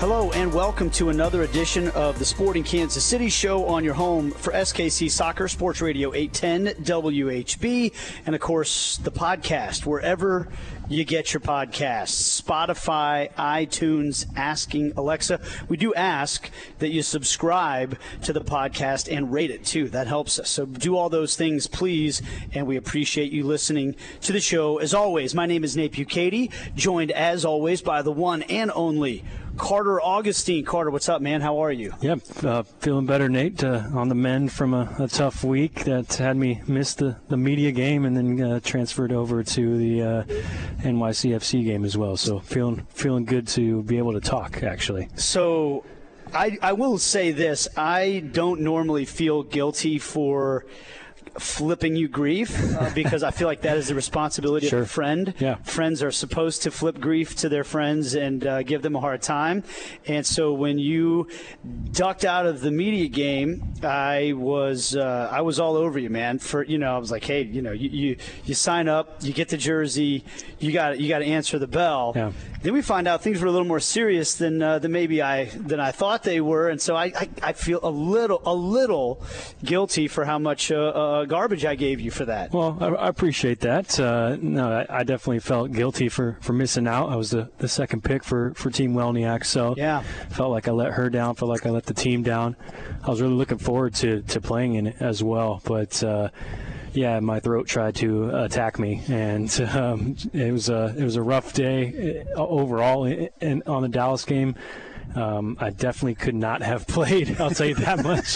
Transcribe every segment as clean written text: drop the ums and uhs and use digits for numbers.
Hello and welcome to another edition of the Sporting Kansas City Show on your home for SKC Soccer, Sports Radio 810 WHB, and of course the podcast, wherever you get your podcasts, Spotify, iTunes, asking Alexa. We do ask that you subscribe to the podcast and rate it too. That helps us. So do all those things, please, and we appreciate you listening to the show. As always, my name is Nate Bukaty, joined as always by the one and only Carter Augustine. Carter, what's up, man? How are you? Yep, feeling better, Nate, on the mend from a tough week that had me miss the media game and then transferred over to the NYCFC game as well. So feeling good to be able to talk, actually. So I will say this. I don't normally feel guilty for flipping you grief because I feel like that is the responsibility of a friend. Yeah. Friends are supposed to flip grief to their friends and give them a hard time. And so when you ducked out of the media game, I was all over you, man. I was like, hey, you sign up, you get the jersey, you got to answer the bell. Yeah. Then we find out things were a little more serious than maybe I thought they were, and so I feel a little guilty for how much garbage I gave you for that. Well, I appreciate that. No, I definitely felt guilty for missing out. I was the second pick for Team Welniak, so yeah, felt like I let her down, felt like I let the team down. I was really looking forward to playing in it as well, but yeah, my throat tried to attack me, and it was a rough day overall. And on the Dallas game, I definitely could not have played. I'll tell you that much.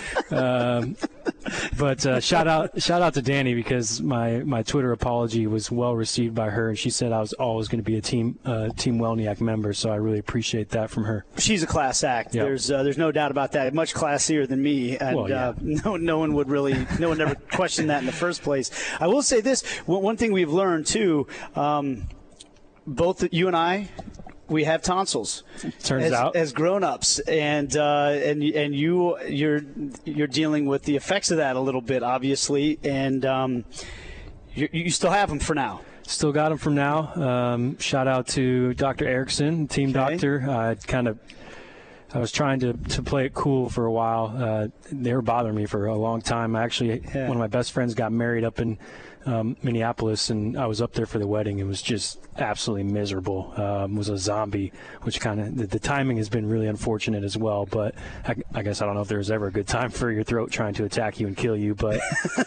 But shout out to Danny, because my Twitter apology was well received by her, and she said I was always going to be a Team Welniak member, so I really appreciate that from her. She's a class act. Yep. There's no doubt about that. Much classier than me, and well, yeah. No one ever questioned that in the first place. I will say this: one thing we've learned too, both you and I. We have tonsils. Turns out, as grown-ups, and you're dealing with the effects of that a little bit, obviously, and you still have them for now. Still got them from now. Shout out to Dr. Erickson, team doctor. I was trying to play it cool for a while. They were bothering me for a long time. Actually, one of my best friends got married up in Minneapolis, and I was up there for the wedding. It was just absolutely miserable. Was a zombie, which kind of the timing has been really unfortunate as well. But I guess I don't know if there was ever a good time for your throat trying to attack you and kill you. But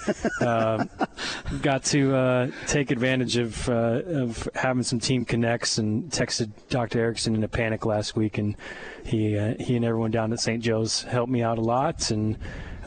got to take advantage of having some team connects, and texted Dr. Erickson in a panic last week, and he and everyone down at St. Joe's helped me out a lot, and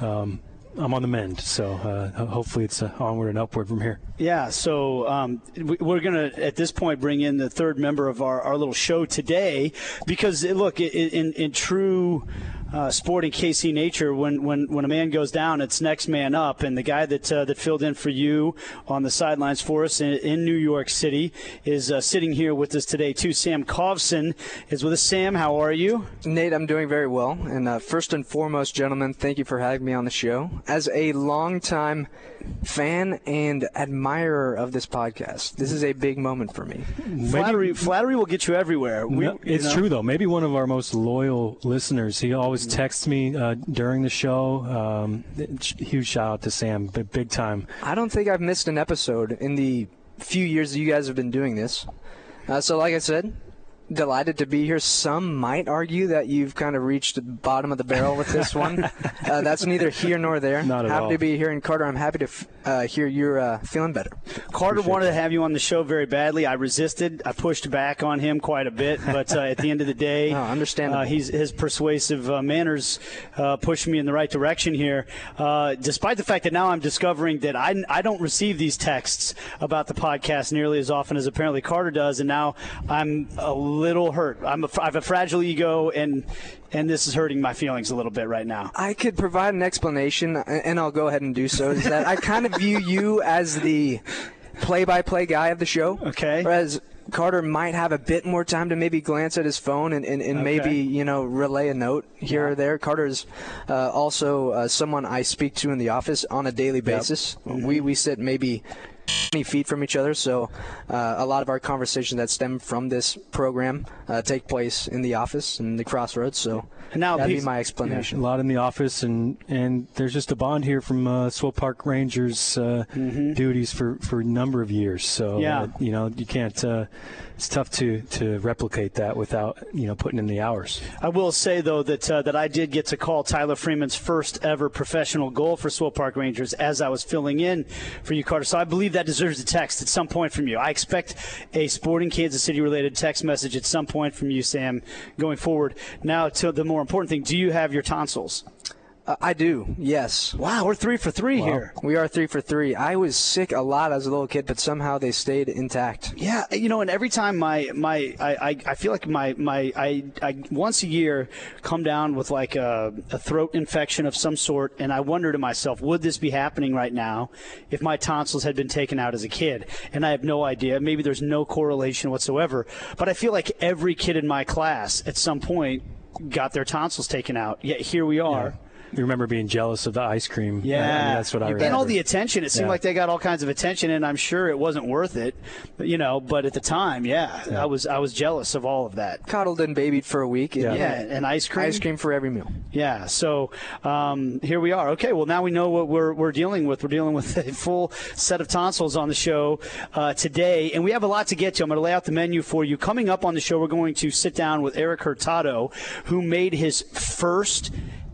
I'm on the mend, so hopefully it's onward and upward from here. Yeah, so we're going to, at this point, bring in the third member of our little show today, because, look, in true Sporting KC nature, when a man goes down, it's next man up, and the guy that filled in for you on the sidelines for us in New York City is sitting here with us today, too. Sam Kovson is with us. Sam, how are you? Nate, I'm doing very well, and first and foremost, gentlemen, thank you for having me on the show. As a longtime fan and admirer of this podcast, this is a big moment for me. Flattery will get you everywhere. It's true, though. Maybe one of our most loyal listeners. He always texts me during the show. Huge shout out to Sam, big time. I don't think I've missed an episode in the few years that you guys have been doing this. So like I said, delighted to be here. Some might argue that you've kind of reached the bottom of the barrel with this one. That's neither here nor there. Not at all. Happy to be here. And Carter, I'm happy to hear you're feeling better. Carter wanted to have you on the show very badly. I resisted. I pushed back on him quite a bit. But at the end of the day, his persuasive manners pushed me in the right direction here. Despite the fact that now I'm discovering that I don't receive these texts about the podcast nearly as often as apparently Carter does. And now I'm a little hurt. I have a fragile ego, and this is hurting my feelings a little bit right now. I could provide an explanation, and I'll go ahead and do so, is that I kind of view you as the play-by-play guy of the show. Okay. Whereas Carter might have a bit more time to maybe glance at his phone and maybe, relay a note here or there. Carter's also someone I speak to in the office on a daily basis. Mm-hmm. We sit maybe 20 feet from each other, so a lot of our conversations that stem from this program take place in the office and the crossroads. So that'd be my explanation. Yeah, a lot in the office, and there's just a bond here from Swope Park Rangers duties for a number of years. So you can't. It's tough to replicate that without putting in the hours. I will say though that I did get to call Tyler Freeman's first ever professional goal for Swope Park Rangers as I was filling in for you, Carter. So I believe that deserves a text at some point from you. I expect a Sporting Kansas City related text message at some point from you, Sam, going forward. Now to the more important thing: do you have your tonsils? I do, yes. Wow, we're 3 for 3 here. We are 3 for 3. I was sick a lot as a little kid, but somehow they stayed intact. Yeah, and every time I feel like I once a year come down with like a throat infection of some sort, and I wonder to myself, would this be happening right now if my tonsils had been taken out as a kid? And I have no idea. Maybe there's no correlation whatsoever. But I feel like every kid in my class at some point got their tonsils taken out. Yet here we are. Yeah. You remember being jealous of the ice cream. Yeah. That's what I remember. And all the attention. It seemed like they got all kinds of attention, and I'm sure it wasn't worth it. But at the time, I was jealous of all of that. Coddled and babied for a week. And ice cream. Ice cream for every meal. Yeah, so here we are. Okay, well, now we know what we're dealing with. We're dealing with a full set of tonsils on the show today, and we have a lot to get to. I'm going to lay out the menu for you. Coming up on the show, we're going to sit down with Erik Hurtado, who made his first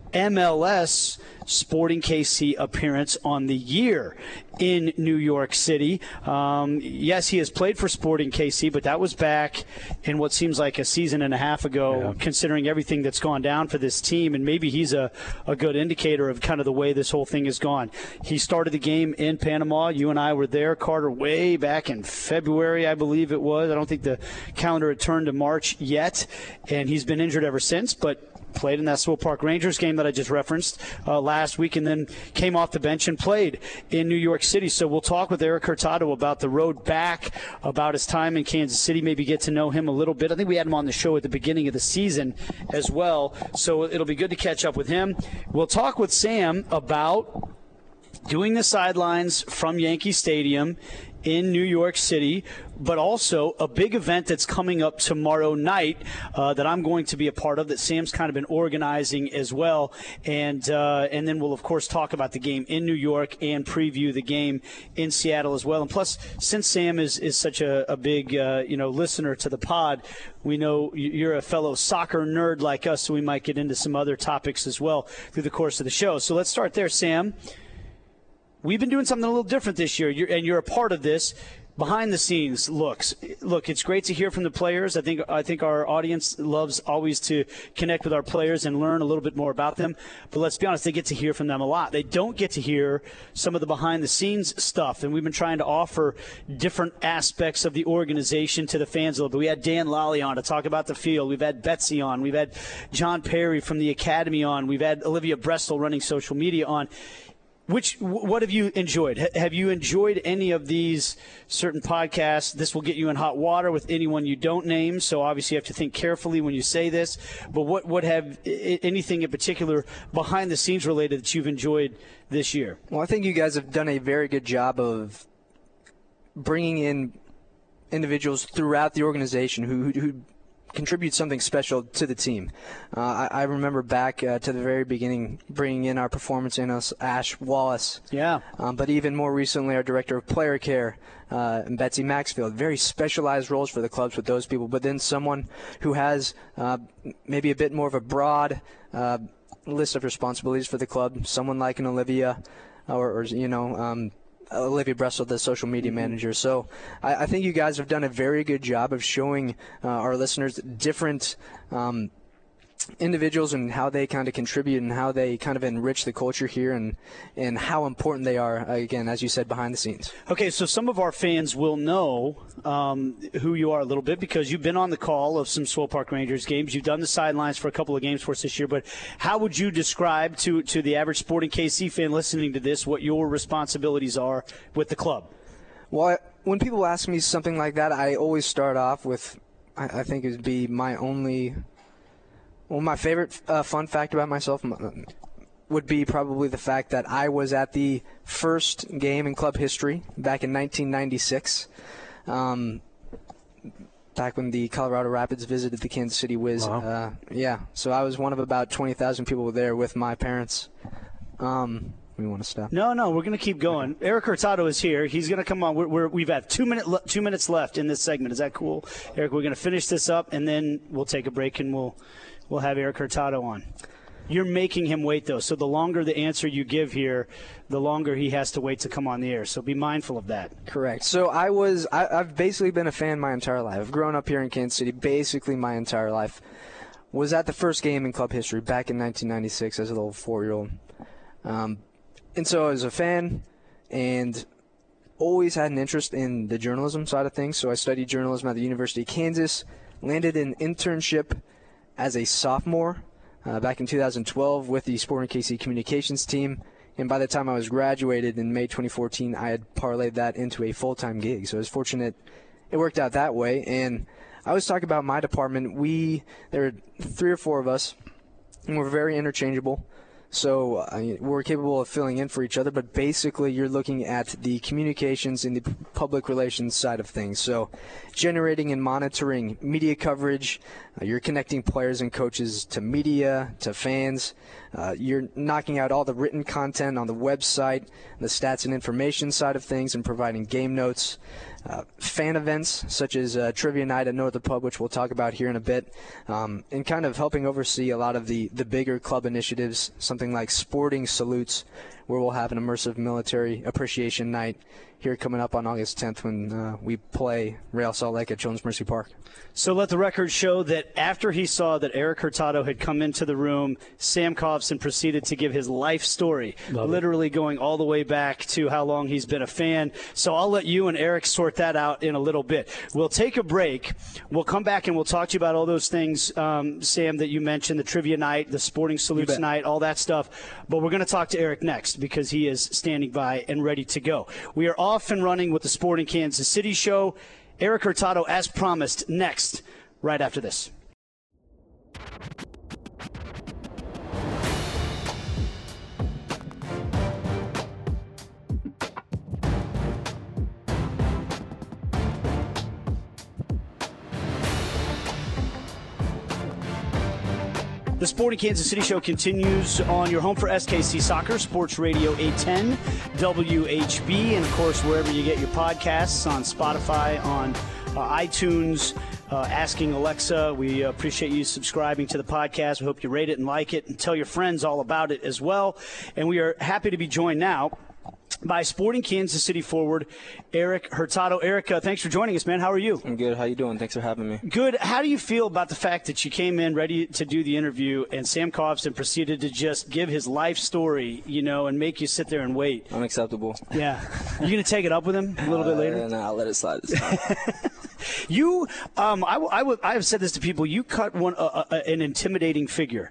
MLS Sporting KC appearance on the year in New York City. Yes, he has played for Sporting KC, but that was back in what seems like a season and a half ago, considering everything that's gone down for this team, and maybe he's a good indicator of kind of the way this whole thing has gone. He started the game in Panama. You and I were there, Carter, way back in February, I believe it was. I don't think the calendar had turned to March yet, and he's been injured ever since, but played in that Swope Park Rangers game that I just referenced last week, and then came off the bench and played in New York City. So we'll talk with Erik Hurtado about the road back, about his time in Kansas City, maybe get to know him a little bit. I think we had him on the show at the beginning of the season as well, so it'll be good to catch up with him. We'll talk with Sam about doing the sidelines from Yankee Stadium in New York City, but also a big event that's coming up tomorrow night that I'm going to be a part of, that Sam's kind of been organizing as well. And then we'll, of course, talk about the game in New York and preview the game in Seattle as well. And plus, since Sam is such a big listener to the pod, we know you're a fellow soccer nerd like us, so we might get into some other topics as well through the course of the show. So let's start there, Sam. We've been doing something a little different this year, and you're a part of this. Behind the scenes looks. Look, it's great to hear from the players. I think our audience loves always to connect with our players and learn a little bit more about them. But let's be honest, they get to hear from them a lot. They don't get to hear some of the behind the scenes stuff, and we've been trying to offer different aspects of the organization to the fans a little bit. We had Dan Lally on to talk about the field. We've had Betsy on. We've had John Perry from the Academy on. We've had Olivia Brestel running social media on. What have you enjoyed? Have you enjoyed any of these certain podcasts? This will get you in hot water with anyone you don't name, so obviously you have to think carefully when you say this. But what have anything in particular behind the scenes related that you've enjoyed this year? Well, I think you guys have done a very good job of bringing in individuals throughout the organization who contribute something special to the team. I remember back to the very beginning bringing in our performance analyst, Ash Wallace. Yeah. But even more recently, our director of player care, and Betsy Maxfield. Very specialized roles for the clubs with those people. But then someone who has maybe a bit more of a broad list of responsibilities for the club. Someone like an Olivia Olivia Brestel, the social media manager. So I think you guys have done a very good job of showing our listeners different individuals and how they kind of contribute and how they kind of enrich the culture here and how important they are, again, as you said, behind the scenes. Okay, so some of our fans will know who you are a little bit because you've been on the call of some Swope Park Rangers games. You've done the sidelines for a couple of games for us this year, but how would you describe to the average Sporting KC fan listening to this what your responsibilities are with the club? Well, when people ask me something like that, I always start off with, I think it would be my favorite fun fact about myself, would be probably the fact that I was at the first game in club history back in 1996, back when the Colorado Rapids visited the Kansas City Wiz. Wow. So I was one of about 20,000 people there with my parents. We want to stop? No, we're going to keep going. Eric Hurtado is here. He's going to come on. We've had 2 minutes left in this segment. Is that cool, Eric? We're going to finish this up, and then we'll take a break, and we'll have Eric Hurtado on. You're making him wait, though, so the longer the answer you give here, the longer he has to wait to come on the air. So be mindful of that. Correct. So I've basically been a fan my entire life. I've grown up here in Kansas City basically my entire life. Was at the first game in club history back in 1996 as a little 4-year-old. And so I was a fan and always had an interest in the journalism side of things. So I studied journalism at the University of Kansas, landed an internship as a sophomore back in 2012 with the Sporting KC communications team. And by the time I was graduated in May 2014, I had parlayed that into a full-time gig. So I was fortunate it worked out that way. And I always talk about my department. There were 3 or 4 of us, and we're very interchangeable. So we're capable of filling in for each other, but basically you're looking at the communications and the public relations side of things. So generating and monitoring media coverage, you're connecting players and coaches to media, to fans. You're knocking out all the written content on the website, the stats and information side of things, and providing game notes. Fan events such as Trivia Night at No Other Pub, which we'll talk about here in a bit, and kind of helping oversee a lot of the bigger club initiatives, something like Sporting Salutes, where we'll have an immersive military appreciation night here coming up on August 10th when we play Real Salt Lake at Jones Mercy Park. So let the record show that after he saw that Eric Hurtado had come into the room, Sam Kovson proceeded to give his life story, literally going all the way back to how long he's been a fan. So I'll let you and Eric sort that out in a little bit. We'll take a break. We'll come back and we'll talk to you about all those things, Sam, that you mentioned, the trivia night, the Sporting Salutes night, all that stuff. But we're going to talk to Eric next because he is standing by and ready to go. We are off and running with the Sporting Kansas City show. Eric Hurtado, as promised, next, right after this. The Sporting Kansas City show continues on your home for SKC Soccer, Sports Radio 810, WHB, and, of course, wherever you get your podcasts, on Spotify, on iTunes, Asking Alexa. We appreciate you subscribing to the podcast. We hope you rate it and like it and tell your friends all about it as well. And we are happy to be joined now by Sporting Kansas City forward Eric Hurtado. Eric, thanks for joining us, man. How are you? I'm good. How you doing? Thanks for having me. Good. How do you feel about the fact that you came in ready to do the interview and Sam Kovson proceeded to just give his life story, and make you sit there and wait? Unacceptable. Yeah. You going to take it up with him a little bit later? No, I'll let it slide this time. You, I have said this to people. You cut an intimidating figure.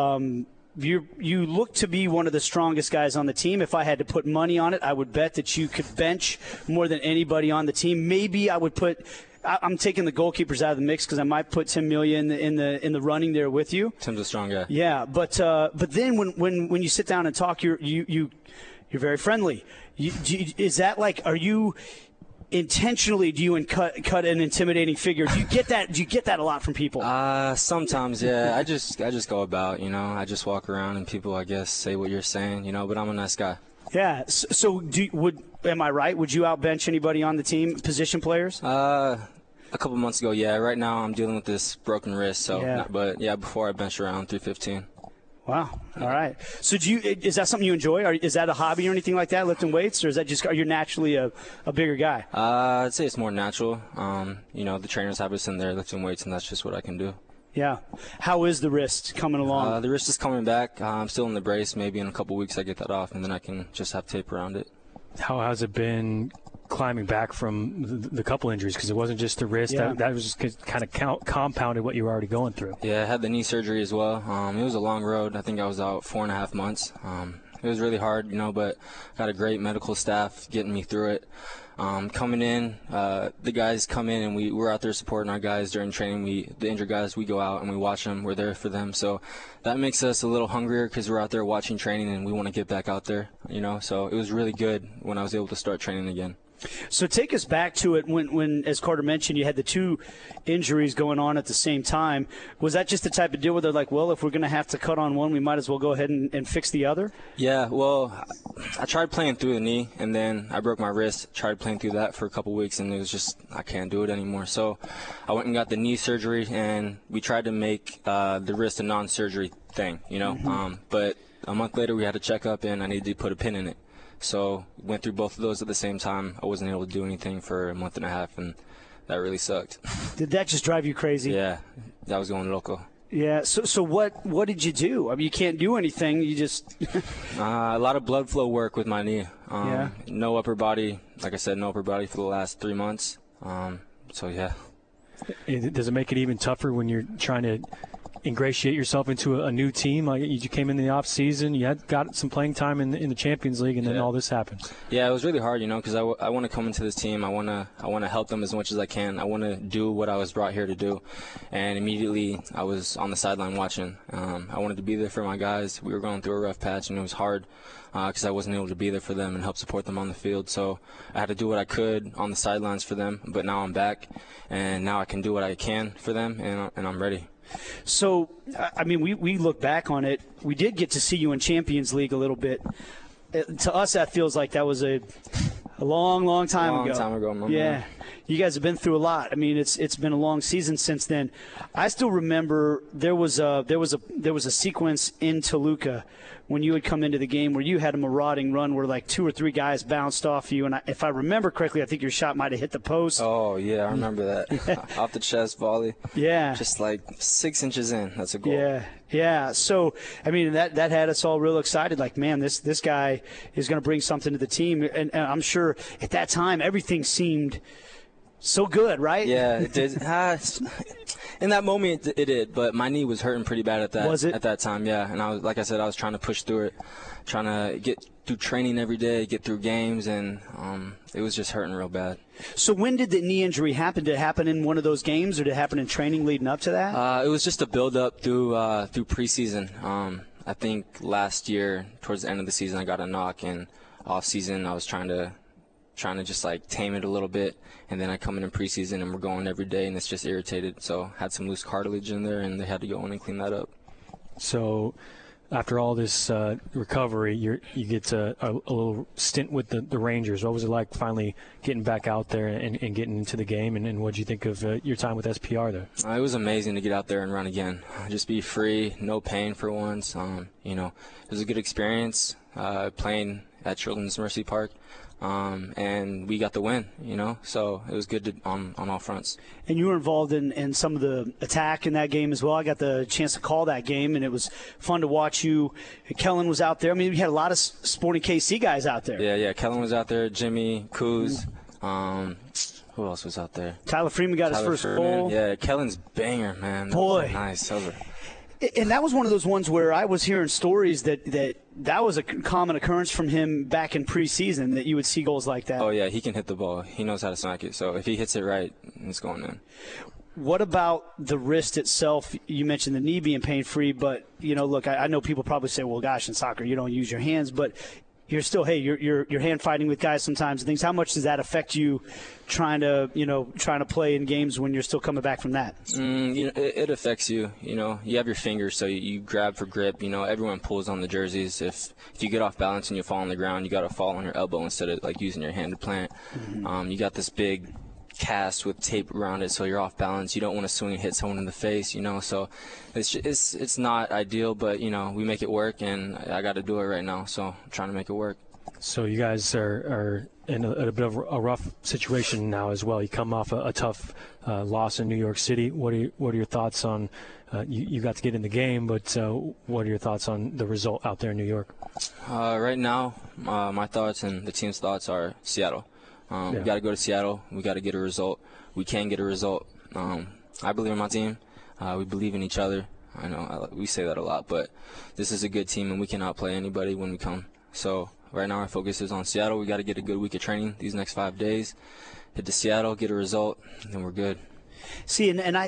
You look to be one of the strongest guys on the team. If I had to put money on it, I would bet that you could bench more than anybody on the team. Maybe I would put. I'm taking the goalkeepers out of the mix because I might put Tim Melia in the running there with you. Tim's a strong guy. Yeah, but then when you sit down and talk, you're very friendly. Is that like, are you? Intentionally, do you cut an intimidating figure? Do you get that? Do you get that a lot from people? Sometimes, yeah. I just go about, I just walk around and people, I guess, say what you're saying, but I'm a nice guy. Yeah. So, am I right? Would you outbench anybody on the team, position players? A couple months ago, yeah. Right now, I'm dealing with this broken wrist, so. Yeah. But yeah, before I bench around 315. Wow. All right. So is that something you enjoy? Or is that a hobby or anything like that, lifting weights? Or is that just you're naturally a bigger guy? I'd say it's more natural. The trainers have us in there lifting weights, and that's just what I can do. Yeah. How is the wrist coming along? The wrist is coming back. I'm still in the brace. Maybe in a couple weeks I get that off, and then I can just have tape around it. How has it been climbing back from the couple injuries? Because it wasn't just the wrist. Yeah. That was just kind of compounded what you were already going through. Yeah, I had the knee surgery as well. It was a long road. I think I was out 4.5 months. It was really hard, but got a great medical staff getting me through it. Coming in, the guys come in and we're out there supporting our guys during training. The injured guys, we go out and we watch them. We're there for them. So that makes us a little hungrier because we're out there watching training and we want to get back out there, So it was really good when I was able to start training again. So take us back to it when, as Carter mentioned, you had the two injuries going on at the same time. Was that just the type of deal where they're like, well, if we're going to have to cut on one, we might as well go ahead and fix the other? Yeah, well, I tried playing through the knee, and then I broke my wrist. Tried playing through that for a couple weeks, and it was just, I can't do it anymore. So I went and got the knee surgery, and we tried to make the wrist a non-surgery thing, But a month later, we had a checkup, and I needed to put a pin in it. So went through both of those at the same time. I wasn't able to do anything for a month and a half, and that really sucked. Did that just drive you crazy? Yeah, that was going loco. Yeah. So what did you do? I mean, you can't do anything. You just a lot of blood flow work with my knee. Yeah. No upper body. Like I said, no upper body for the last 3 months. So yeah. Does it make it even tougher when you're trying to ingratiate yourself into a new team? Like you came in the off season, you had got some playing time in the Champions League, and then all this happens. Yeah, it was really hard, because I want to come into this team. I want to help them as much as I can. I want to do what I was brought here to do, and immediately I was on the sideline watching. I wanted to be there for my guys. We were going through a rough patch, and it was hard because I wasn't able to be there for them and help support them on the field. So I had to do what I could on the sidelines for them. But now I'm back, and now I can do what I can for them, and I'm ready. So, I mean, we look back on it. We did get to see you in Champions League a little bit. To us, that feels like that was a long time ago. Long time ago. Yeah. You guys have been through a lot. I mean, it's been a long season since then. I still remember there was a sequence in Toluca when you had come into the game where you had a marauding run where like 2 or 3 guys bounced off you, and if I remember correctly, I think your shot might have hit the post. Oh yeah, I remember that. Off the chest volley. Yeah. Just like 6 inches in. That's a goal. Yeah. So, I mean, that had us all real excited. Like, man, this guy is going to bring something to the team. And I'm sure at that time everything seemed so good, right? Yeah, it did. In that moment, it did. But my knee was hurting pretty bad at that. Was it? At that time, yeah. And I was trying to push through it, trying to get through training every day, get through games, and it was just hurting real bad. So when did the knee injury happen? Did it happen in one of those games, or did it happen in training leading up to that? It was just a build-up through preseason. I think last year, towards the end of the season, I got a knock, and off-season I was trying to just like tame it a little bit, and then I come in preseason and we're going every day, and it's just irritated. So had some loose cartilage in there, and they had to go in and clean that up. So after all this recovery, you get a little stint with the Rangers. What was it like finally getting back out there and getting into the game, and what did you think of your time with SPR there? It was amazing to get out there and run again. Just be free, no pain for once. It was a good experience playing at Children's Mercy Park. And we got the win, so it was good on all fronts. And you were involved in some of the attack in that game as well. I got the chance to call that game, and it was fun to watch you. Kellen was out there. I mean, we had a lot of Sporting KC guys out there. Yeah. Kellen was out there. Jimmy, Kuz. Who else was out there? Tyler Freeman got his first goal. Yeah, Kellen's banger, man. Boy. Nice. And that was one of those ones where I was hearing stories that was a common occurrence from him back in preseason, that you would see goals like that. Oh, yeah, he can hit the ball. He knows how to smack it. So if he hits it right, it's going in. What about the wrist itself? You mentioned the knee being pain-free, but, look, I know people probably say, well, gosh, in soccer you don't use your hands, but you're still, you're hand fighting with guys sometimes and things. How much does that affect you trying to play in games when you're still coming back from that? It affects you. You have your fingers, so you grab for grip. Everyone pulls on the jerseys. If you get off balance and you fall on the ground, you got to fall on your elbow instead of like using your hand to plant. Mm-hmm. You got this big cast with tape around it, so you're off balance. You don't want to swing and hit someone in the face, so it's not ideal, but we make it work, and I got to do it right now, so I'm trying to make it work. So you guys are in a bit of a rough situation now as well. You come off a tough loss in New York City. What are your thoughts on you got to get in the game, but what are your thoughts on the result out there in New York? Right now, my thoughts and the team's thoughts are Seattle. We got to go to Seattle. We got to get a result. We can get a result. I believe in my team. We believe in each other. I know we say that a lot, but this is a good team, and we can outplay anybody when we come. So right now our focus is on Seattle. We got to get a good week of training these next 5 days. Hit to Seattle, get a result, and then we're good. See, and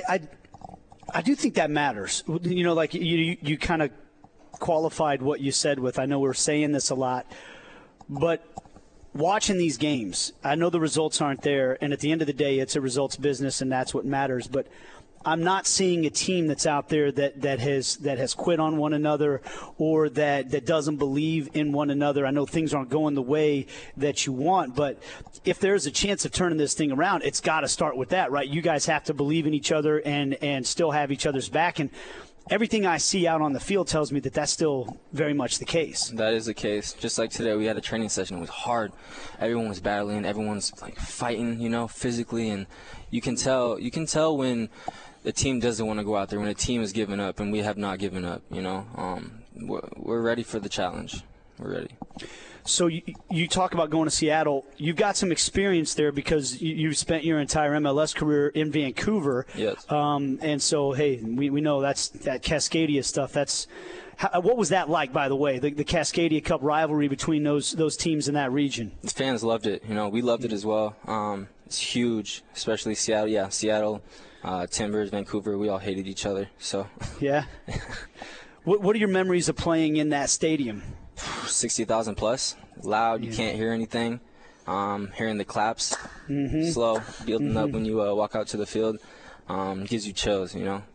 I do think that matters. You know, like you kind of qualified what you said with, I know we're saying this a lot, but watching these games, I know the results aren't there, and at the end of the day, it's a results business, and that's what matters. But I'm not seeing a team that's out there that has quit on one another or that doesn't believe in one another. I know things aren't going the way that you want, but if there's a chance of turning this thing around, it's got to start with that, right? You guys have to believe in each other and still have each other's back. And everything I see out on the field tells me that that's still very much the case. That is the case. Just like today, we had a training session. It was hard. Everyone was battling. Everyone's like fighting, you know, physically, and you can tell when the team doesn't want to go out there, when a team is giving up, and we have not given up. You know, we're ready for the challenge. We're ready. So you talk about going to Seattle. You've got some experience there because you've spent your entire MLS career in Vancouver. Yes. And so, hey, we know that Cascadia stuff. What was that like, by the way, the Cascadia Cup rivalry between those teams in that region? The fans loved it. You know, we loved it as well. It's huge, especially Seattle. Yeah, Seattle, Timbers, Vancouver. We all hated each other. So. Yeah. What are your memories of playing in that stadium? 60,000 plus, loud. You can't hear anything. Hearing the claps, slow, building up when you walk out to the field, gives you chills, you know.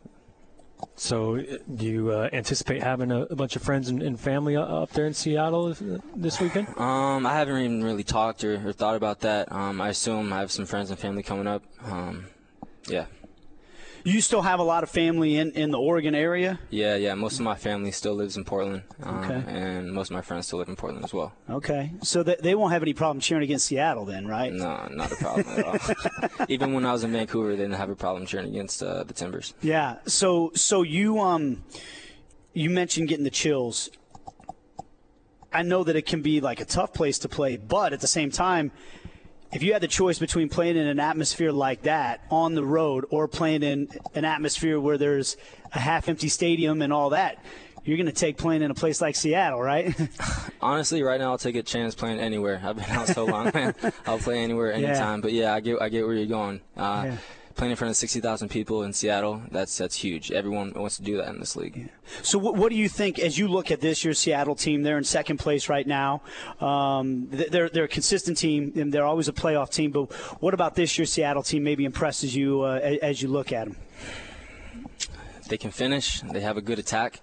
So do you anticipate having a bunch of friends and family up there in Seattle this weekend? I haven't even really talked or thought about that. I assume I have some friends and family coming up. Yeah. You still have a lot of family in the Oregon area? Yeah. Most of my family still lives in Portland, and most of my friends still live in Portland as well. Okay. So they won't have any problem cheering against Seattle then, right? No, not a problem at all. Even when I was in Vancouver, they didn't have a problem cheering against the Timbers. Yeah. So you mentioned getting the chills. I know that it can be like a tough place to play, but at the same time, if you had the choice between playing in an atmosphere like that on the road or playing in an atmosphere where there's a half-empty stadium and all that, you're going to take playing in a place like Seattle, right? Honestly, right now I'll take a chance playing anywhere. I've been out so long, man. I'll play anywhere, anytime. But, yeah, I get where you're going. Playing in front of 60,000 people in Seattle, that's huge. Everyone wants to do that in this league. Yeah. So what do you think as you look at this year's Seattle team? They're in second place right now. They're a consistent team, and they're always a playoff team. But what about this year's Seattle team maybe impresses you as you look at them? They can finish. They have a good attack.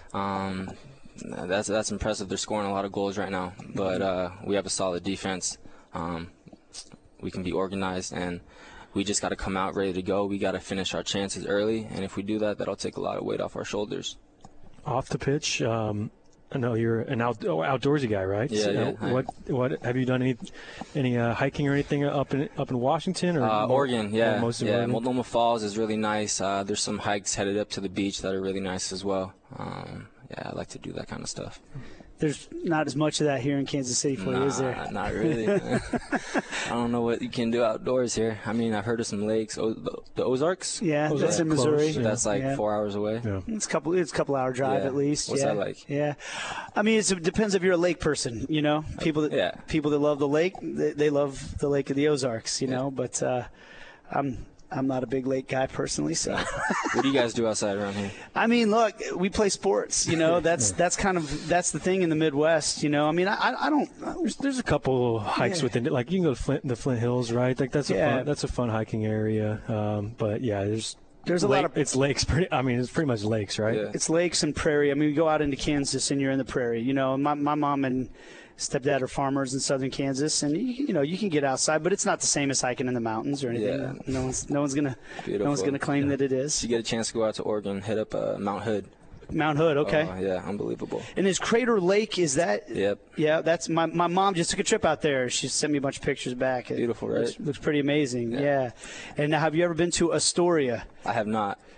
That's impressive. They're scoring a lot of goals right now. But we have a solid defense. We can be organized, and we just got to come out ready to go. We got to finish our chances early, and if we do that, that'll take a lot of weight off our shoulders. Off the pitch, I know you're an outdoorsy guy, right? Yeah. What have you done any hiking or anything up in Washington or Oregon? Yeah, Oregon? Multnomah Falls is really nice. There's some hikes headed up to the beach that are really nice as well. I like to do that kind of stuff. There's not as much of that here in Kansas City for you, is there? Not really. I don't know what you can do outdoors here. I mean, I've heard of some lakes. The Ozarks? Yeah, that's in Missouri. Close. That's 4 hours away. Yeah. It's a couple hour drive at least. What's that like? Yeah. I mean, it depends if you're a lake person, you know. People that love the lake, they love the Lake of the Ozarks, you know. But I'm not a big lake guy personally, so. What do you guys do outside around here? I mean, look, we play sports. You know, that's the thing in the Midwest. You know, I mean, I don't. There's a couple hikes within it. Like you can go to the Flint Hills, right? Like that's a fun hiking area. But yeah, there's a lot of it's lakes. It's pretty much lakes, right? Yeah. It's lakes and prairie. I mean, we go out into Kansas and you're in the prairie. You know, my mom and stepdad are farmers in southern Kansas, and you can get outside, but it's not the same as hiking in the mountains or anything. Yeah. No one's gonna claim that it is. If you get a chance to go out to Oregon, hit up Mount Hood. Mount Hood, okay. Oh, yeah, unbelievable. And is Crater Lake, is that? Yep. Yeah, that's my mom just took a trip out there. She sent me a bunch of pictures back. Beautiful, right? Looks pretty amazing, yeah. And now, have you ever been to Astoria? I have not.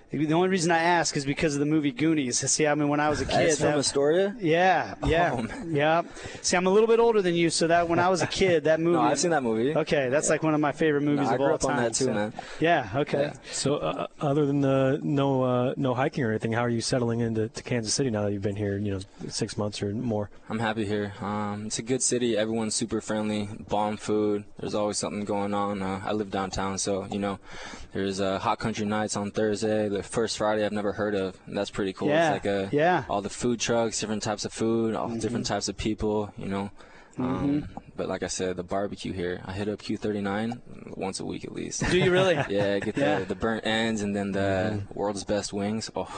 The only reason I ask is because of the movie Goonies. See, I mean, when I was a kid. That's from Astoria? Yeah. Oh, yeah. See, I'm a little bit older than you, so that when I was a kid, that movie. No, I've seen that movie. Okay, that's like one of my favorite movies of all time. I grew up on that too, man. Yeah, okay. Yeah. So other than the no hiking or anything, how are you settling into Kansas City now that you've been here, 6 months or more? I'm happy here. It's a good city. Everyone's super friendly. Bomb food. There's always something going on. I live downtown, so, there's Hot Country Nights on Thursday. The first Friday I've never heard of. And that's pretty cool. Yeah. It's like all the food trucks, different types of food, all different types of people, But like I said, the barbecue here, I hit up Q39 once a week at least. Do you really? Yeah, I get the burnt ends and then the world's best wings. Oh.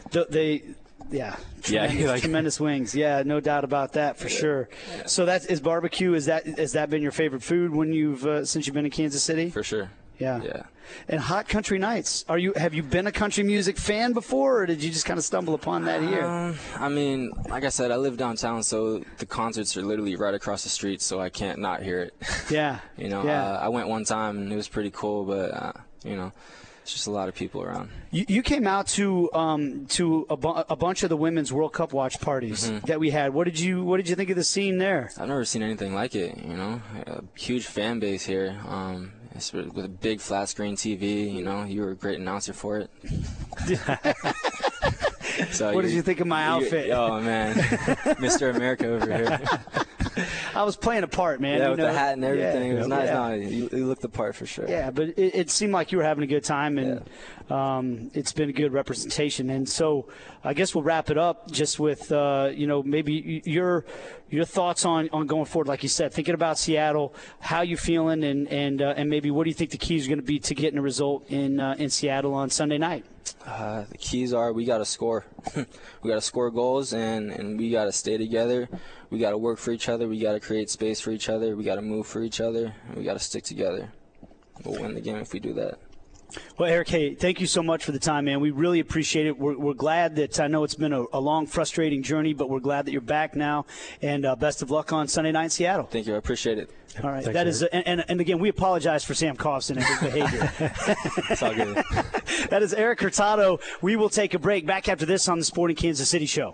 Tremendous wings. Yeah, no doubt about that for sure. So is barbecue. Has that been your favorite food when since you've been in Kansas City? For sure. Yeah. Yeah. And Hot Country Nights. Have you been a country music fan before, or did you just kind of stumble upon that here? I mean, like I said, I live downtown, so the concerts are literally right across the street, so I can't not hear it. Yeah. I went one time and it was pretty cool, but it's just a lot of people around. You came out to a bunch of the Women's World Cup watch parties that we had. What did you think of the scene there? I've never seen anything like it. A huge fan base here. With a big flat screen TV. You were a great announcer for it. So what did you think of my outfit? Oh man, Mr. America over here. I was playing a part, man. Yeah, with the hat and everything. Yeah, it was nice. Yeah. No, you looked the part for sure. Yeah, but it seemed like you were having a good time, and it's been a good representation. And so I guess we'll wrap it up just with, maybe your thoughts on going forward. Like you said, thinking about Seattle, how you feeling, and maybe what do you think the keys are going to be to getting a result in Seattle on Sunday night? The keys are we got to score. We got to score goals, and we got to stay together. We got to work for each other. We got to create space for each other. We got to move for each other. And we got to stick together. We'll win the game if we do that. Well, Eric, hey, thank you so much for the time, man. We really appreciate it. We're glad that I know it's been a long, frustrating journey, but we're glad that you're back now. And best of luck on Sunday night in Seattle. Thank you. I appreciate it. All right. Thanks, that is, and again, we apologize for Sam Coffson and his behavior. It's all good. That is Eric Hurtado. We will take a break. Back after this on the Sporting Kansas City Show.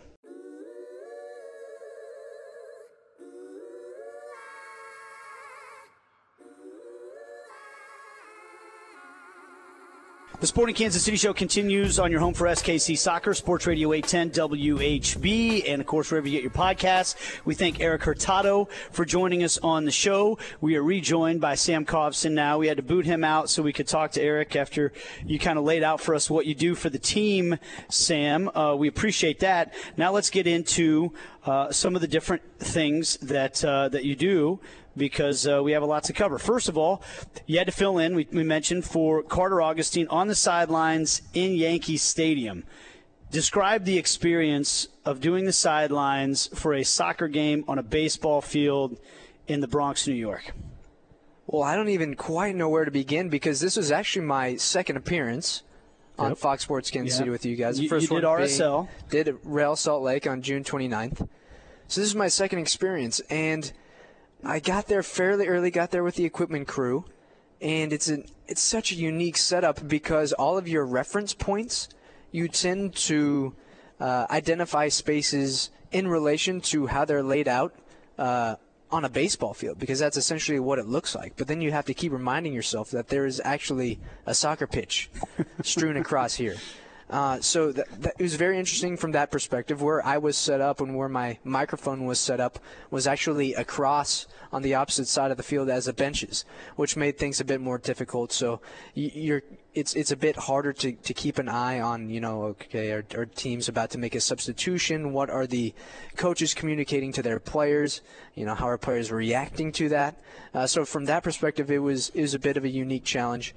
The Sporting Kansas City Show continues on your home for SKC Soccer, Sports Radio 810 WHB, and, of course, wherever you get your podcasts. We thank Eric Hurtado for joining us on the show. We are rejoined by Sam Coffson now. We had to boot him out so we could talk to Eric after you kind of laid out for us what you do for the team, Sam. We appreciate that. Now let's get into some of the different things that you do, because we have a lot to cover. First of all, you had to fill in, we mentioned, for Carter Augustine on the sidelines in Yankee Stadium. Describe the experience of doing the sidelines for a soccer game on a baseball field in the Bronx, New York. Well, I don't even quite know where to begin, because this was actually my second appearance on Fox Sports Kansas City with you guys. The first you did RSL. Did Real Salt Lake on June 29th. So this is my second experience, and I got there fairly early, got there with the equipment crew, and it's such a unique setup because all of your reference points, you tend to identify spaces in relation to how they're laid out on a baseball field, because that's essentially what it looks like. But then you have to keep reminding yourself that there is actually a soccer pitch strewn across here. So it was very interesting from that perspective. Where I was set up and where my microphone was set up was actually across on the opposite side of the field as the benches, which made things a bit more difficult. So it's a bit harder to keep an eye on, okay, our team's about to make a substitution. What are the coaches communicating to their players? How are players reacting to that? So from that perspective, it was a bit of a unique challenge.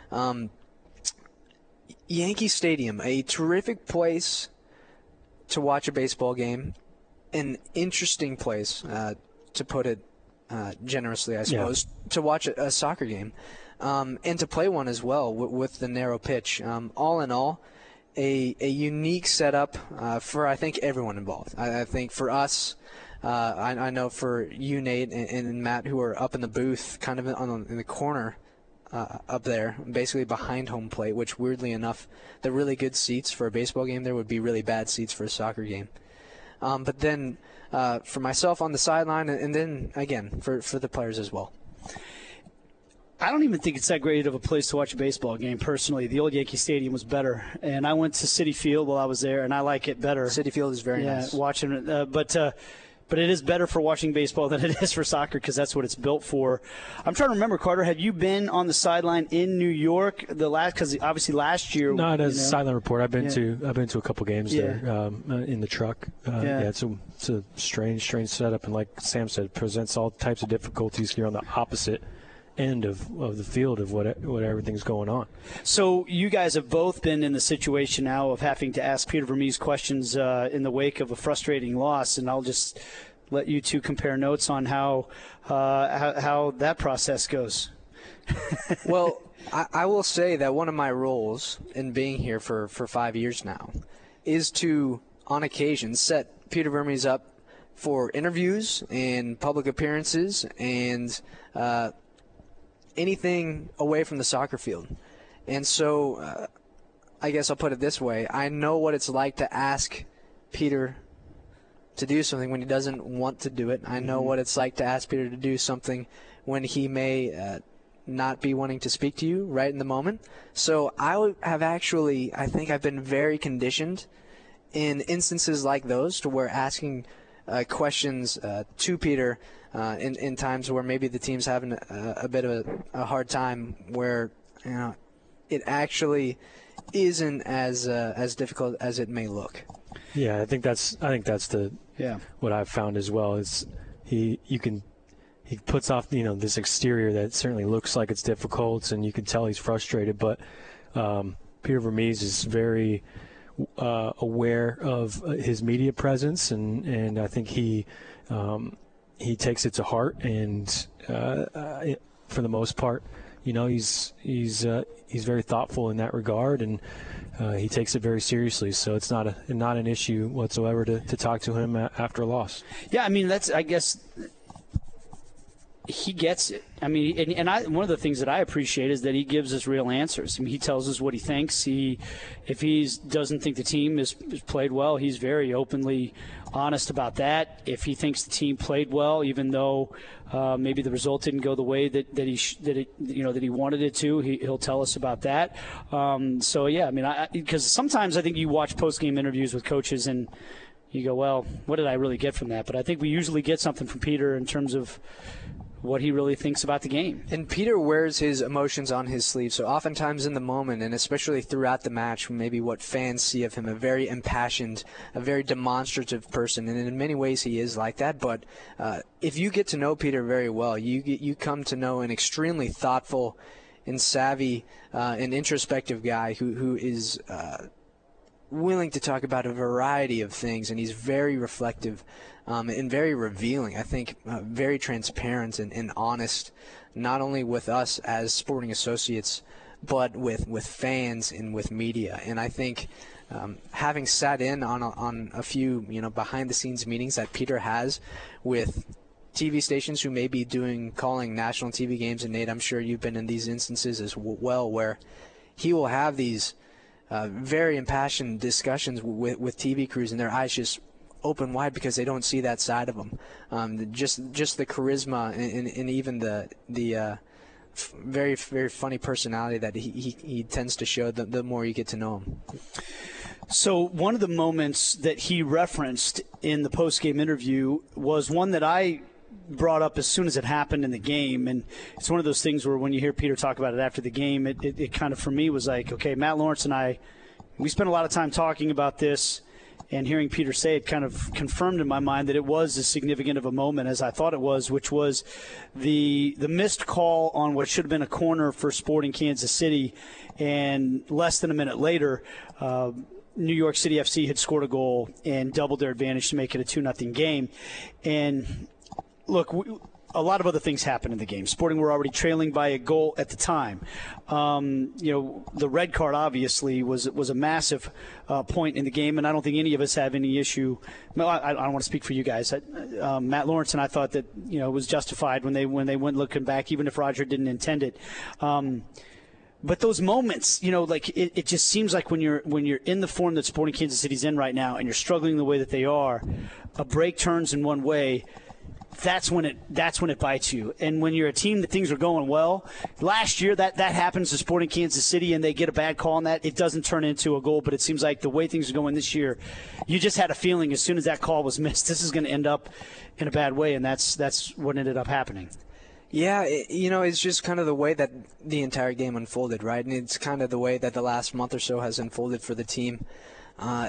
Yankee Stadium, a terrific place to watch a baseball game, an interesting place, to put it generously, I suppose, to watch a soccer game, and to play one as well with the narrow pitch. All in all, a unique setup for, I think, everyone involved. I think for us, I know for you, Nate, and Matt, who are up in the booth, kind of in the corner, up there, basically behind home plate, which weirdly enough, the really good seats for a baseball game there would be really bad seats for a soccer game. But then for myself on the sideline, and then again for the players as well. I don't even think it's that great of a place to watch a baseball game, personally. The old Yankee Stadium was better, and I went to Citi Field while I was there, and I like it better. Citi Field is very nice. Watching it, but it is better for watching baseball than it is for soccer because that's what it's built for. I'm trying to remember, Carter, have you been on the sideline in New York because obviously last year? Not as a sideline report. I've been to a couple games there in the truck. It's a strange setup, and like Sam said, it presents all types of difficulties here on the opposite end of the field of what everything's going on. So you guys have both been in the situation now of having to ask Peter Vermes questions in the wake of a frustrating loss, and I'll just let you two compare notes on how that process goes. Well, I will say that one of my roles in being here for 5 years now is to, on occasion, set Peter Vermes up for interviews and public appearances and anything away from the soccer field. And so I guess I'll put it this way. I know what it's like to ask Peter to do something when he doesn't want to do it. I know what it's like to ask Peter to do something when he may not be wanting to speak to you right in the moment. So I think I've been very conditioned in instances like those to where asking questions to Peter in times where maybe the team's having a bit of a hard time, where it actually isn't as difficult as it may look. Yeah, I think that's what I've found as well is he puts off this exterior that certainly looks like it's difficult, and you can tell he's frustrated, but Peter Vermes is very aware of his media presence, and I think he takes it to heart, and for the most part, he's very thoughtful in that regard, and he takes it very seriously. So it's not an issue whatsoever to talk to him after a loss. Yeah, I mean I guess he gets it. I mean, one of the things that I appreciate is that he gives us real answers. I mean, he tells us what he thinks. If he doesn't think the team has played well, he's very openly honest about that. If he thinks the team played well, even though maybe the result didn't go the way that he wanted it to, he'll tell us about that. So yeah, I mean, because sometimes I think you watch post-game interviews with coaches and you go, well, what did I really get from that? But I think we usually get something from Peter in terms of what he really thinks about the game. And Peter wears his emotions on his sleeve, so oftentimes in the moment, and especially throughout the match, maybe what fans see of him, a very impassioned, a very demonstrative person, and in many ways he is like that, but if you get to know Peter very well, you come to know an extremely thoughtful and savvy and introspective guy who is willing to talk about a variety of things, and he's very reflective and very revealing. I think very transparent and honest, not only with us as sporting associates, but with fans and with media. And I think having sat in on a few behind-the-scenes meetings that Peter has with TV stations who may be calling national TV games, and Nate, I'm sure you've been in these instances as well, where he will have these very impassioned discussions with TV crews, and their eyes just open wide because they don't see that side of him. Just the charisma and even the very, very funny personality that he tends to show the more you get to know him. So one of the moments that he referenced in the post-game interview was one that I brought up as soon as it happened in the game, and it's one of those things where when you hear Peter talk about it after the game, it kind of, for me, was like, okay, Matt Lawrence and I, we spent a lot of time talking about this, and hearing Peter say it kind of confirmed in my mind that it was as significant of a moment as I thought it was, which was the missed call on what should have been a corner for Sporting Kansas City, and less than a minute later, New York City FC had scored a goal and doubled their advantage to make it a 2-0 game. And look, a lot of other things happened in the game. Sporting were already trailing by a goal at the time. The red card obviously was a massive point in the game, and I don't think any of us have any issue. No, I don't want to speak for you guys. Matt Lawrence and I thought that it was justified when they went looking back, even if Roger didn't intend it. But those moments, it just seems like when you're in the form that Sporting Kansas City's in right now, and you're struggling the way that they are, a break turns in one way. That's when it bites you. And when you're a team that things are going well, last year that happens to Sporting Kansas City and they get a bad call on that, it doesn't turn into a goal. But it seems like the way things are going this year, you just had a feeling as soon as that call was missed, this is going to end up in a bad way, and that's what ended up happening. Yeah, it's just kind of the way that the entire game unfolded, right? And it's kind of the way that the last month or so has unfolded for the team. I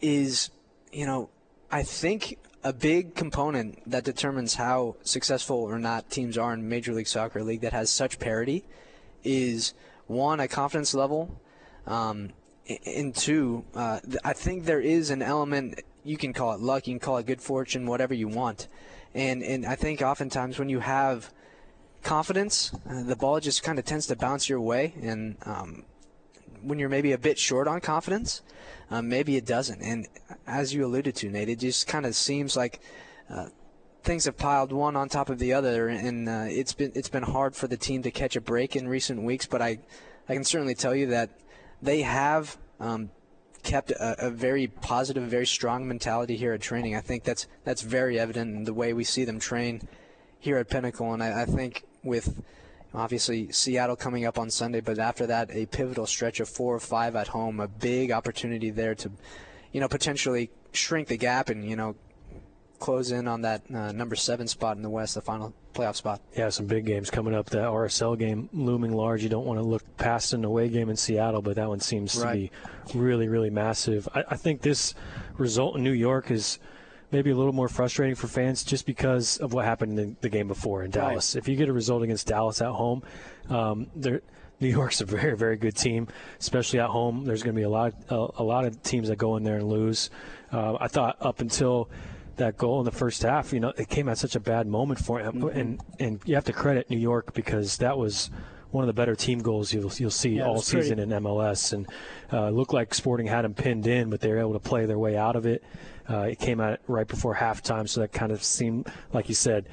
think a big component that determines how successful or not teams are in Major League Soccer, a league that has such parity, is one, a confidence level, and two, I think there is an element, you can call it luck, you can call it good fortune, whatever you want. And I think oftentimes when you have confidence, the ball just kind of tends to bounce your way, and when you're maybe a bit short on confidence, maybe it doesn't. And as you alluded to, Nate, it just kind of seems like things have piled one on top of the other, and it's been hard for the team to catch a break in recent weeks. But I can certainly tell you that they have kept a very positive, very strong mentality here at training. I think that's very evident in the way we see them train here at Pinnacle, and I think with obviously Seattle coming up on Sunday, but after that a pivotal stretch of 4 or 5 at home, a big opportunity there to potentially shrink the gap and close in on that number 7 spot in the West, the final playoff spot. Yeah, some big games coming up. The RSL game looming large. You don't want to look past an away game in Seattle, but that one seems to be really, really massive. I think this result in New York is maybe a little more frustrating for fans just because of what happened in the game before in Dallas. If you get a result against Dallas at home, New York's a very, very good team, especially at home. There's going to be a lot of teams that go in there and lose. I thought up until that goal in the first half, it came at such a bad moment for him. And you have to credit New York because that was one of the better team goals you'll see all season in MLS. And looked like Sporting had them pinned in, but they were able to play their way out of it. It came out right before halftime, so that kind of seemed, like you said,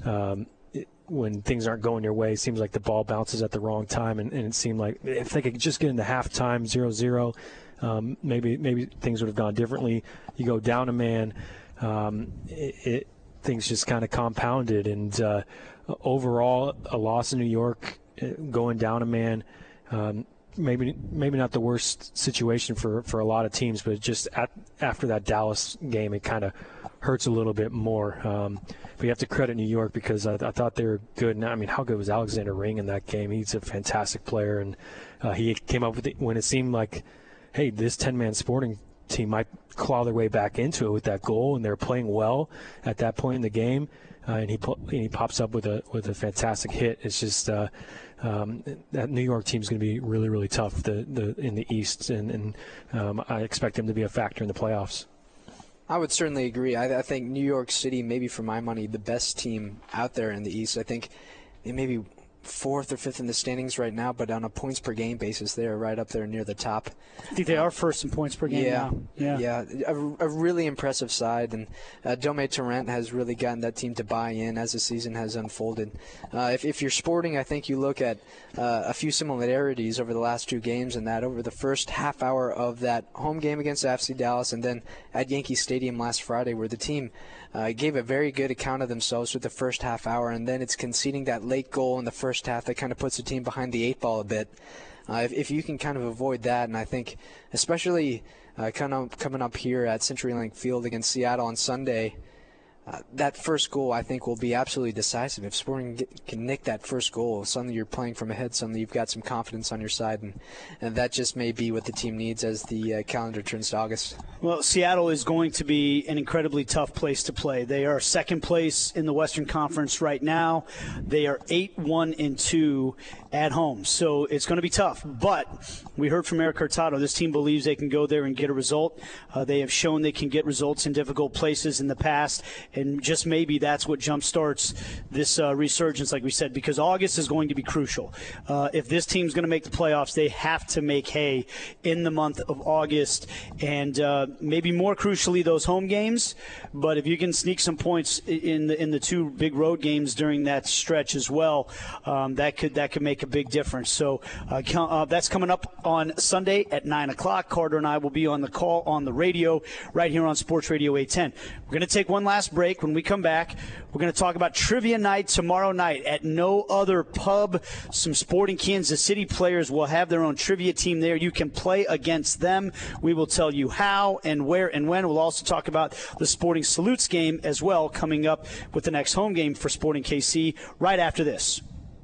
when things aren't going your way, it seems like the ball bounces at the wrong time, and it seemed like if they could just get into halftime 0-0, maybe things would have gone differently. You go down a man, things just kind of compounded, and overall, a loss in New York, going down a man, maybe not the worst situation for a lot of teams, but just after that Dallas game, it kind of hurts a little bit more. But you have to credit New York because I thought they were good. And, I mean, how good was Alexander Ring in that game? He's a fantastic player, and he came up with it when it seemed like, hey, this 10-man Sporting team might claw their way back into it with that goal, and they're playing well at that point in the game. And he pops up with a fantastic hit. It's just that New York team is going to be really, really tough in the East, and I expect them to be a factor in the playoffs. I would certainly agree. I think New York City, maybe for my money, the best team out there in the East. I think they may be 4th or 5th in the standings right now, but on a points per game basis, they're right up there near the top. I think they are first in points per game now. Yeah, a really impressive side, and Dome Torrent has really gotten that team to buy in as the season has unfolded. If you're Sporting, I think you look at a few similarities over the last 2 games, and that over the first half hour of that home game against FC Dallas, and then at Yankee Stadium last Friday, where the team gave a very good account of themselves with the first half hour, and then it's conceding that late goal in the first half that kind of puts the team behind the 8 ball a bit. If you can kind of avoid that, and I think especially coming up here at CenturyLink Field against Seattle on Sunday, that first goal, I think, will be absolutely decisive. If Sporting can nick that first goal, suddenly you're playing from ahead, suddenly you've got some confidence on your side, and that just may be what the team needs as the calendar turns to August. Well, Seattle is going to be an incredibly tough place to play. They are second place in the Western Conference right now. They are 8-1-2 at home, so it's going to be tough. But we heard from Eric Hurtado, this team believes they can go there and get a result. They have shown they can get results in difficult places in the past, And just maybe that's what jumpstarts this resurgence, like we said, because August is going to be crucial. If this team's going to make the playoffs, they have to make hay in the month of August, and maybe more crucially, those home games. But if you can sneak some points in the two big road games during that stretch as well, that could make a big difference. So that's coming up on Sunday at 9 o'clock. Carter and I will be on the call on the radio right here on Sports Radio 810. We're going to take one last break. When we come back, we're going to talk about trivia night tomorrow night at No Other Pub. Some Sporting Kansas City players will have their own trivia team there. You can play against them. We will tell you how and where and when. We'll also talk about the Sporting Salutes game as well, coming up with the next home game for Sporting KC right after this.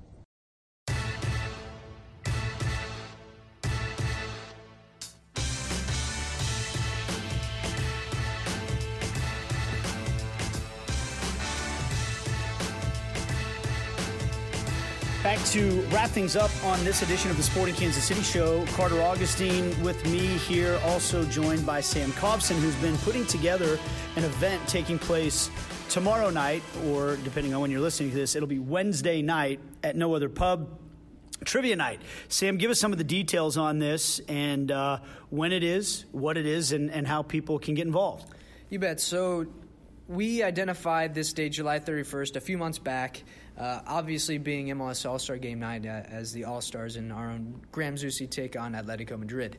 Back to wrap things up on this edition of the Sporting Kansas City Show. Carter Augustine with me here, also joined by Sam Cobson, who's been putting together an event taking place tomorrow night, or depending on when you're listening to this, it'll be Wednesday night at No Other Pub. Trivia night. Sam, give us some of the details on this and when it is, what it is, and how people can get involved. You bet. So we identified this date, July 31st, a few months back. Obviously being MLS All-Star Game Night as the All-Stars and our own Graham Zusi take on Atletico Madrid.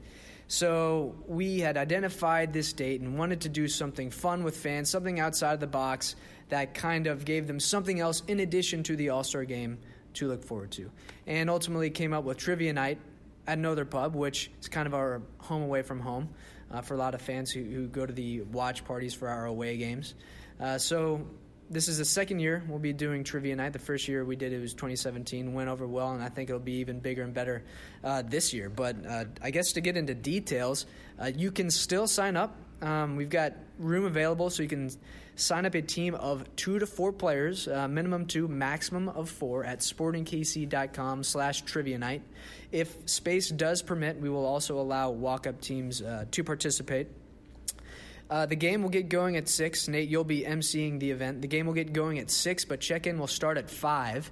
So we had identified this date and wanted to do something fun with fans, something outside the box that kind of gave them something else in addition to the All-Star Game to look forward to. And ultimately came up with Trivia Night at No Other Pub, which is kind of our home away from home for a lot of fans who go to the watch parties for our away games. So this is the second year we'll be doing Trivia Night. The first year we did it was 2017, went over well, and I think it'll be even bigger and better this year. But I guess to get into details, you can still sign up. We've got room available, so you can sign up a team of 2 to 4 players, minimum 2, maximum of 4 at sportingkc.com/trivia night. If space does permit, we will also allow walk-up teams to participate. The game will get going at 6. Nate, you'll be emceeing the event. The game will get going at 6, but check-in will start at 5.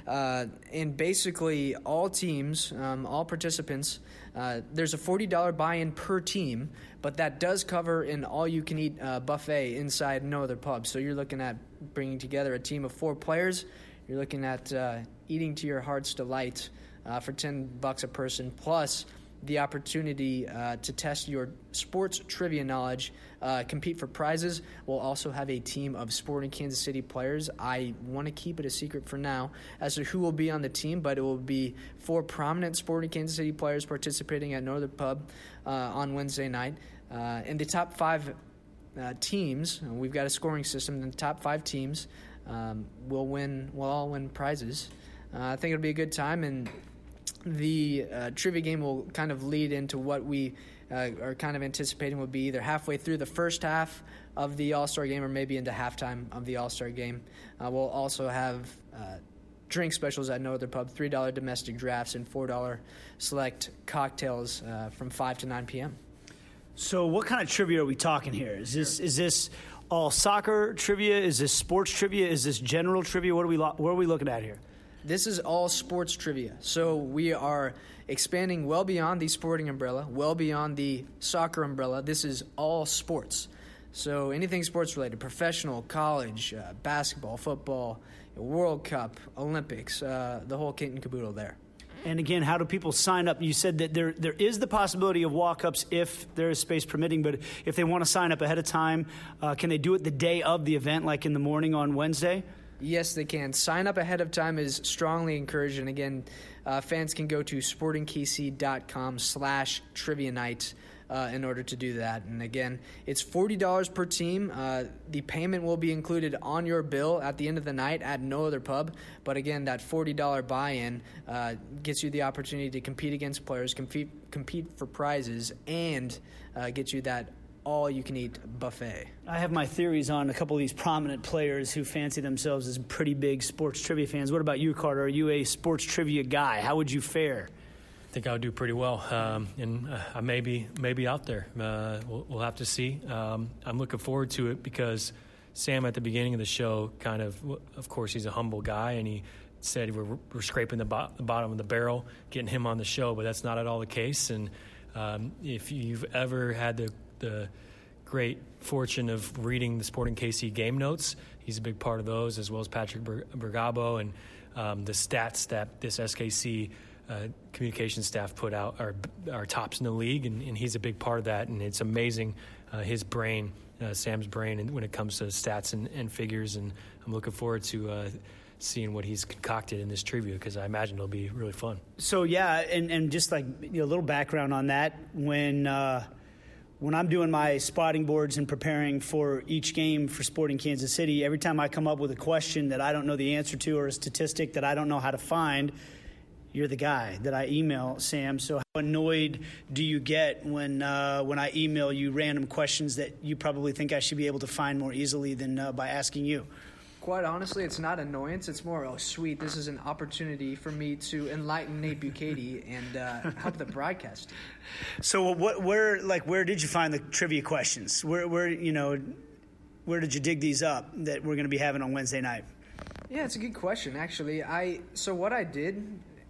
And basically, all teams, all participants, there's a $40 buy-in per team, but that does cover an all-you-can-eat buffet inside No Other Pub. So you're looking at bringing together a team of 4 players. You're looking at eating to your heart's delight for $10 a person, plus the opportunity to test your sports trivia knowledge, compete for prizes. We'll also have a team of Sporting Kansas City players. I want to keep it a secret for now as to who will be on the team, but it will be 4 prominent Sporting Kansas City players participating at No Other Pub on Wednesday night. And the top 5 teams, we've got a scoring system, and the top 5 teams will all win prizes. I think it'll be a good time, and the trivia game will kind of lead into what we are kind of anticipating will be either halfway through the first half of the All-Star game or maybe into halftime of the All-Star game. We'll also have drink specials at No Other Pub, $3 domestic drafts and $4 select cocktails from 5 to 9 p.m. So what kind of trivia are we talking here? Is this all soccer trivia? Is this sports trivia? Is this general trivia? What are we looking at here? This is all sports trivia. So we are expanding well beyond the sporting umbrella, well beyond the soccer umbrella. This is all sports. So anything sports related, professional, college, basketball, football, World Cup, Olympics, the whole kit and caboodle there. And again, how do people sign up? You said that there is the possibility of walk-ups if there is space permitting, but if they want to sign up ahead of time, can they do it the day of the event, like in the morning on Wednesday? Yes, they can. Sign up ahead of time is strongly encouraged. And again, fans can go to sportingkc.com/trivia night in order to do that. And again, it's $40 per team. The payment will be included on your bill at the end of the night at No Other Pub. But again, that $40 buy-in gets you the opportunity to compete against players, compete for prizes, and get you that all-you-can-eat buffet. I have my theories on a couple of these prominent players who fancy themselves as pretty big sports trivia fans. What about you, Carter? Are you a sports trivia guy? How would you fare? I think I would do pretty well, and I may be out there. We'll have to see. I'm looking forward to it because Sam at the beginning of the show of course, he's a humble guy, and he said we're scraping the bottom of the barrel, getting him on the show, but that's not at all the case. And if you've ever had the great fortune of reading the Sporting KC game notes, he's a big part of those, as well as Patrick Bergabo, and the stats that this SKC communication staff put out are tops in the league, and he's a big part of that. And it's amazing his brain, Sam's brain, and when it comes to stats and figures. And I'm looking forward to seeing what he's concocted in this trivia, because I imagine it'll be really fun. So yeah, and just like a little background on that, when I'm doing my spotting boards and preparing for each game for Sporting Kansas City, every time I come up with a question that I don't know the answer to or a statistic that I don't know how to find, you're the guy that I email, Sam. So how annoyed do you get when I email you random questions that you probably think I should be able to find more easily than by asking you? Quite honestly, it's not annoyance. It's more, oh, sweet, this is an opportunity for me to enlighten Nate Bukaty and help the broadcast team. So where did you find the trivia questions? Where did you dig these up that we're going to be having on Wednesday night? Yeah, it's a good question, actually. So what I did,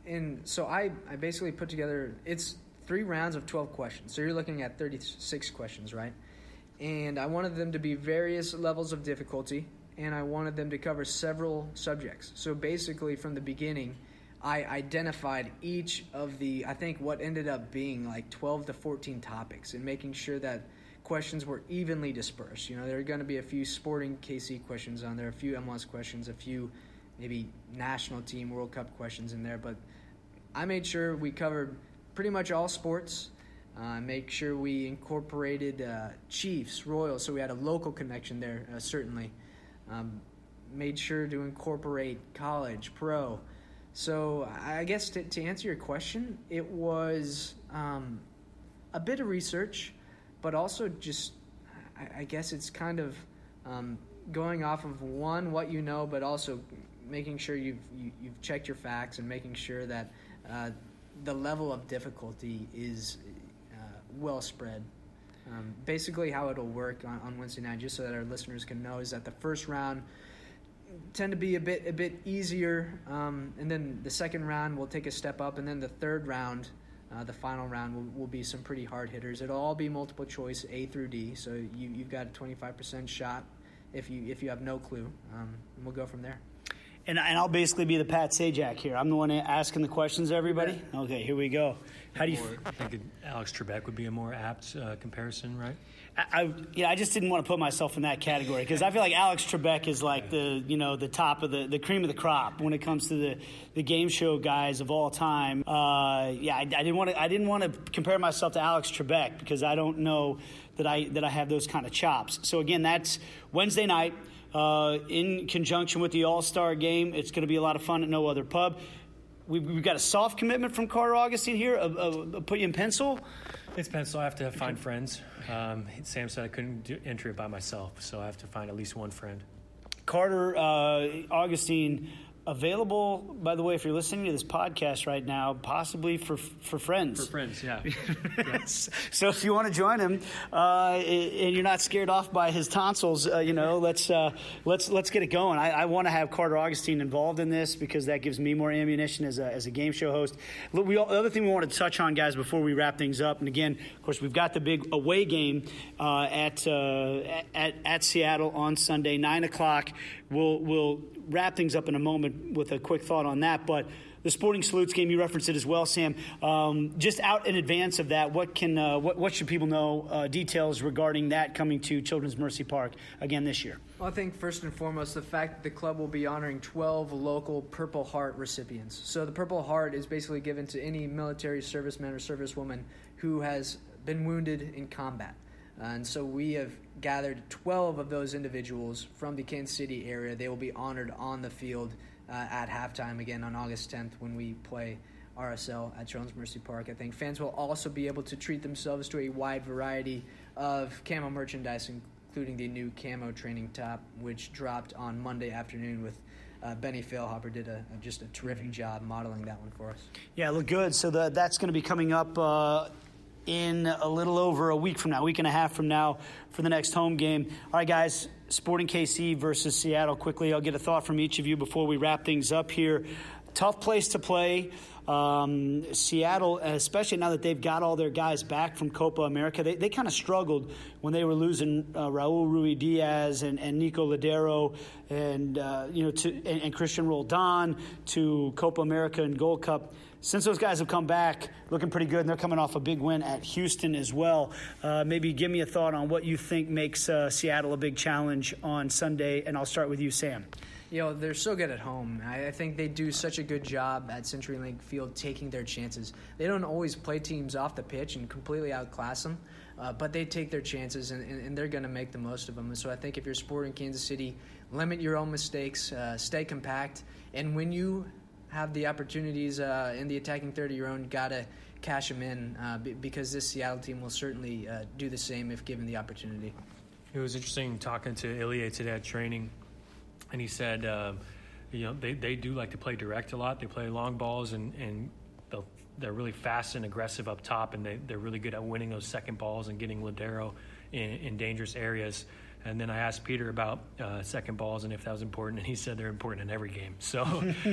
I basically put together, it's 3 rounds of 12 questions. So you're looking at 36 questions, right? And I wanted them to be various levels of difficulty, and I wanted them to cover several subjects. So basically, from the beginning, I identified each of I think what ended up being like 12 to 14 topics, and making sure that questions were evenly dispersed. There are going to be a few Sporting KC questions on there, a few MLS questions, a few maybe national team World Cup questions in there, but I made sure we covered pretty much all sports. Make sure we incorporated Chiefs, Royals, so we had a local connection there, certainly. Made sure to incorporate college, pro. So I guess to answer your question, it was a bit of research, but also just, I guess it's kind of going off of what you know, but also making sure you've checked your facts and making sure that the level of difficulty is well spread. Basically how it'll work on Wednesday night, just so that our listeners can know, is that the first round tend to be a bit easier, and then the second round will take a step up, and then the third round, the final round, will be some pretty hard hitters. It'll all be multiple choice, A through D, so you've got a 25% shot if you have no clue, and we'll go from there. And I'll basically be the Pat Sajak here. I'm the one asking the questions to everybody? Okay, here we go. How do you... I think Alex Trebek would be a more apt comparison, right? I just didn't want to put myself in that category, because I feel like Alex Trebek is like the top of the cream of the crop when it comes to the game show guys of all time. I didn't want to compare myself to Alex Trebek, because I don't know that I have those kind of chops. So again, that's Wednesday night. In conjunction with the All-Star game. It's going to be a lot of fun at No Other Pub. We've got a soft commitment from Carter Augustine here. Put you in pencil? It's pencil. I have to find friends. Sam said I couldn't enter it by myself, so I have to find at least one friend. Carter Augustine, available, by the way, if you're listening to this podcast right now, possibly for friends. For friends, yeah. So if you want to join him and you're not scared off by his tonsils, let's get it going. I want to have Carter Augustine involved in this, because that gives me more ammunition as a game show host. The other thing we want to touch on, guys, before we wrap things up, and again, of course, we've got the big away game at Seattle on Sunday, 9:00. We'll wrap things up in a moment with a quick thought on that, but the Sporting Salutes game, you referenced it as well, Sam. Just out in advance of that, what should people know, details regarding that coming to Children's Mercy Park again this year? Well, I think first and foremost, the fact that the club will be honoring 12 local Purple Heart recipients. So the Purple Heart is basically given to any military serviceman or servicewoman who has been wounded in combat. And so we have gathered 12 of those individuals from the Kansas City area. They will be honored on the field at halftime again on August 10th when we play RSL at Children's Mercy Park. I think fans will also be able to treat themselves to a wide variety of camo merchandise, including the new camo training top, which dropped on Monday afternoon with Benny Failhopper did just a terrific job modeling that one for us. Yeah, it looked good. So that's going to be coming up in a little over a week and a half from now for the next home game. All right, guys, Sporting KC versus Seattle. Quickly, I'll get a thought from each of you before we wrap things up here. Tough place to play. Seattle, especially now that they've got all their guys back from Copa America, they kind of struggled when they were losing Raul Ruidiaz and Nico Ladero and Christian Roldan to Copa America and Gold Cup. Since those guys have come back, looking pretty good, and they're coming off a big win at Houston as well. Maybe give me a thought on what you think makes Seattle a big challenge on Sunday, and I'll start with you, Sam. They're so good at home. I think they do such a good job at CenturyLink Field taking their chances. They don't always play teams off the pitch and completely outclass them, but they take their chances, and they're going to make the most of them. And so I think if you're Sporting Kansas City, limit your own mistakes, stay compact, and when you have the opportunities in the attacking third of your own, got to cash them in because this Seattle team will certainly do the same if given the opportunity. It was interesting talking to Ilie today at training. And he said, they do like to play direct a lot. They play long balls, and they're really fast and aggressive up top, and they're really good at winning those second balls and getting Ladero in dangerous areas. And then I asked Peter about second balls and if that was important, and he said they're important in every game. So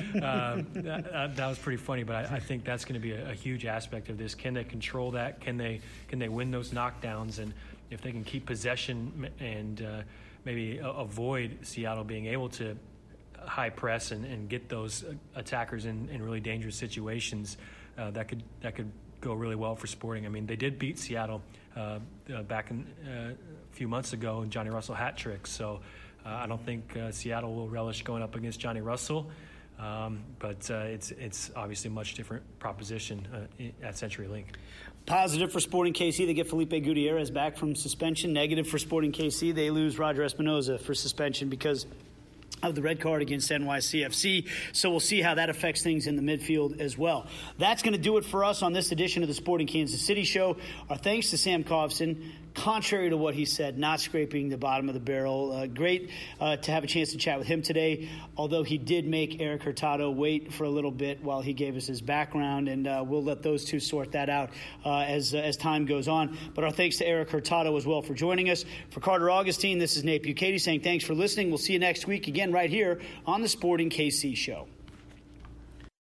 that was pretty funny, but I think that's going to be a huge aspect of this. Can they control that? Can they win those knockdowns? And if they can keep possession and maybe avoid Seattle being able to high press and get those attackers in really dangerous situations, that could go really well for Sporting. I mean, they did beat Seattle back in a few months ago in Johnny Russell hat trick, so I don't think Seattle will relish going up against Johnny Russell, but it's obviously a much different proposition at CenturyLink. Positive for Sporting KC, they get Felipe Gutierrez back from suspension. Negative for Sporting KC, they lose Roger Espinoza for suspension because of the red card against NYCFC. So we'll see how that affects things in the midfield as well. That's going to do it for us on this edition of the Sporting Kansas City Show. Our thanks to Sam Kovson. Contrary to what he said, not scraping the bottom of the barrel. Great to have a chance to chat with him today, although he did make Eric Hurtado wait for a little bit while he gave us his background, and we'll let those two sort that out as time goes on. But our thanks to Eric Hurtado as well for joining us. For Carter Augustine, this is Nate Bukaty saying thanks for listening. We'll see you next week again right here on the Sporting KC Show.